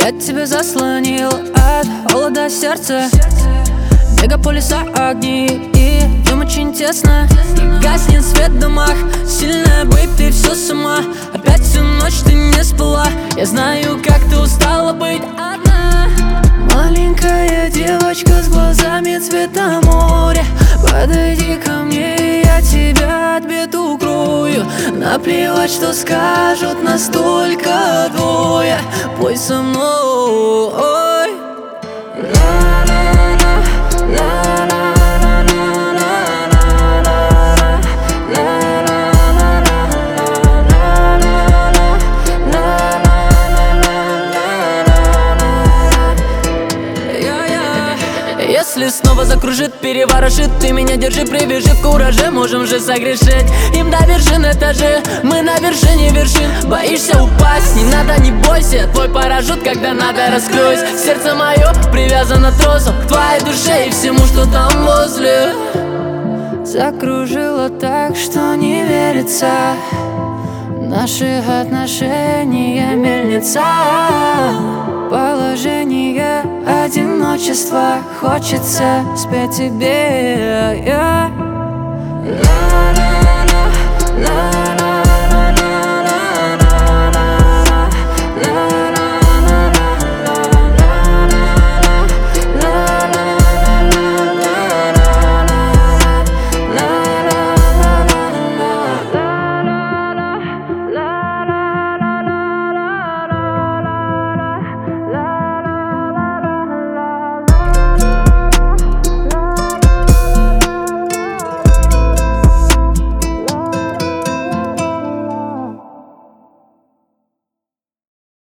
Я тебя заслонил от холода сердца, мегаполиса огни, и днем очень тесно. И гаснет свет в домах, сильная бэйб, ты все сама. Опять всю ночь ты не спала, я знаю, как ты устала быть одна. Маленькая девочка с глазами цвета моря, подойди ко мне, и я тебя от бед укрою. Наплевать, что скажут, настолько двое. Пой со мной. Если снова закружит, переворошит, ты меня держи, привяжи в кураже, можем же согрешить. Им до вершин этажи, мы на вершине вершин. Боишься упасть, не надо, не бойся, твой парашют, когда надо, раскройся. Сердце мое привязано тросом к твоей душе и всему, что там возле. Закружило так, что не верится, наши отношения мельница. Положение одиночества, хочется спеть тебе.